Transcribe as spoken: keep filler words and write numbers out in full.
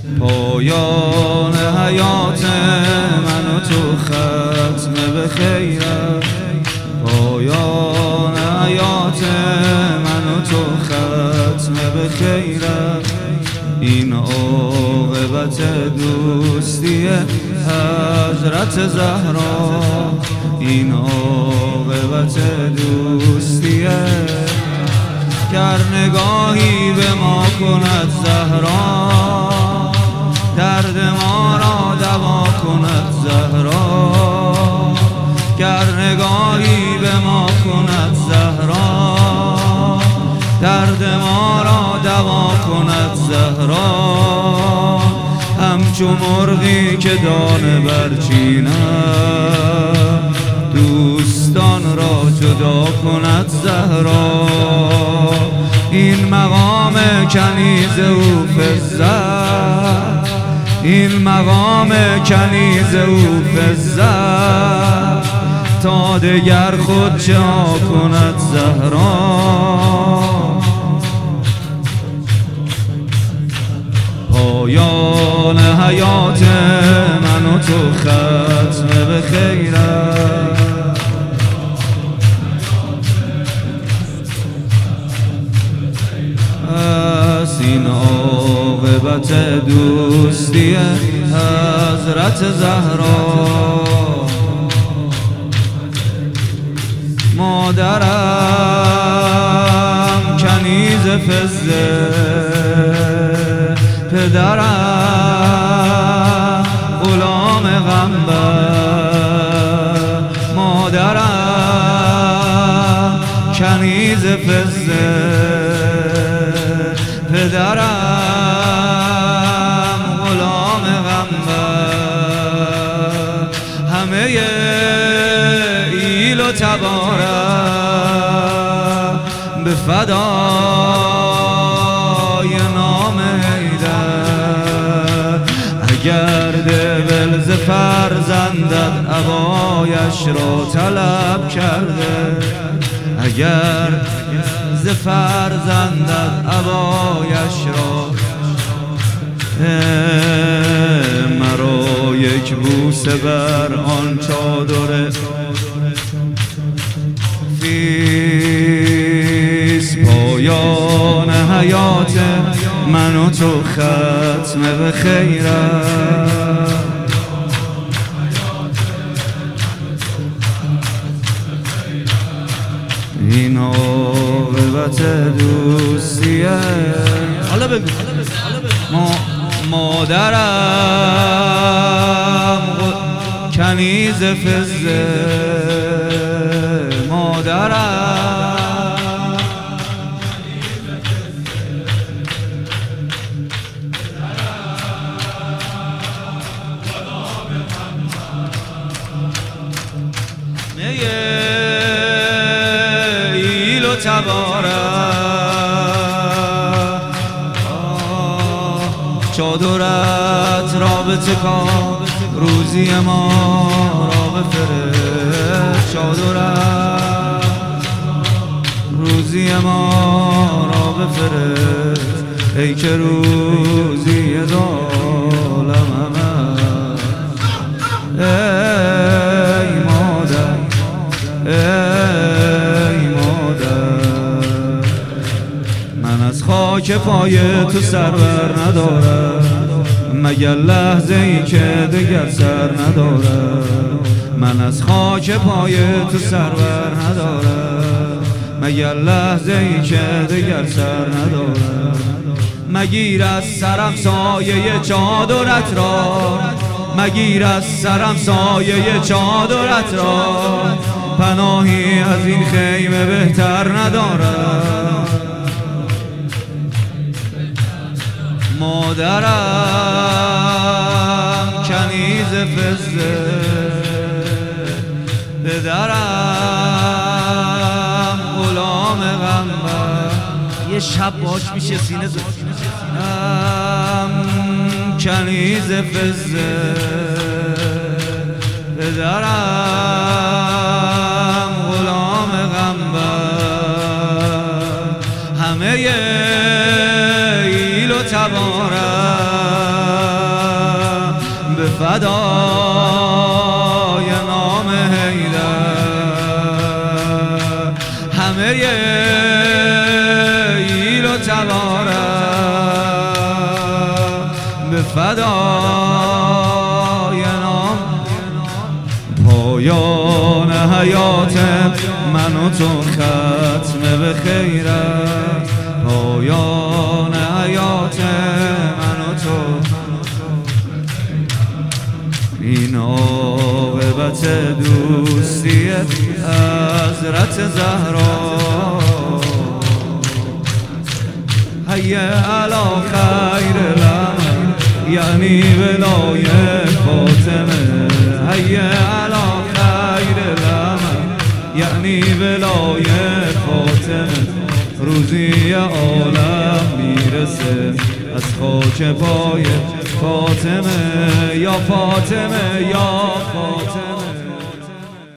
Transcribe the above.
پایان حیات من و تو ختم به خیرت، پایان حیات من و تو ختم به خیرت. این عاقبت دوستی حضرت زهرا، این عاقبت دوستی. گر نگاهی به ما کند زهرا، درد ما را دوا کند زهرا. گر نگاهی به ما کند زهرا، درد ما را دوا کند زهرا. همچو مرغی که دانه برچیند، دوستان را جدا کند زهرا. این مقام کنیز او فزد، این مقام کنیز او فزد. تا دگر خود چه کند زهرا. پایان حیات من و تو ختم به خیرت، این عاقبت دوستی حضرت زهرا. مادرم کنیز فزه، پدرم غلام غنبر. مادرم کنیز فزه، پدرم غلام غنبر. همه ایل و تبارم به فدای نام حیدر. اگر دل ز فرزندت عبایش را طلب کرده، اگر ز فرزندت عبایش را، مرا یک بوسه بر آن چادر فیس. پایان حیات من و تو ختم به خیرت، این عاقبت دوستیه. حالا بگو مادرم کنیز فزه، مادرم ایل و تبارم. چادرت را بتکان، روزی ما را بفرست. چادرت روزی ما را بفرست، ای که روزی ظالمم. ای مادر، ای مادر، من از خاک پای تو سرور ندارم، مگر لحظه ای که دگر سر ندارم. من از خاک پای تو سرور ندارم، مگر لحظه ای که دگر سر ندارم. مگیر از سرم سایه چادرت را، مگیر از سرم سایه چادرت را. پناهی از این خیمه بهتر ندارم. مادرم کنیز فزه، پدرم غلام غنبر. یه شب باش میشه سینه زدم. کنیز فزه، پدرم غلام غنبر. همه ایل و تبارم فدای نام حیدر همه ایل و تبارم به فدای نام پایان حیات من و تو ختم به خیرت پایان حیات من و تو این عاقبت دوستی حضرت زهرا حی علی خیر الامر یعنی ولای فاطمه حی علی خیر الامر یعنی ولای فاطمه روزی عالم میرسه از خاک پای فاطمه یا فاطمه یا فاطمه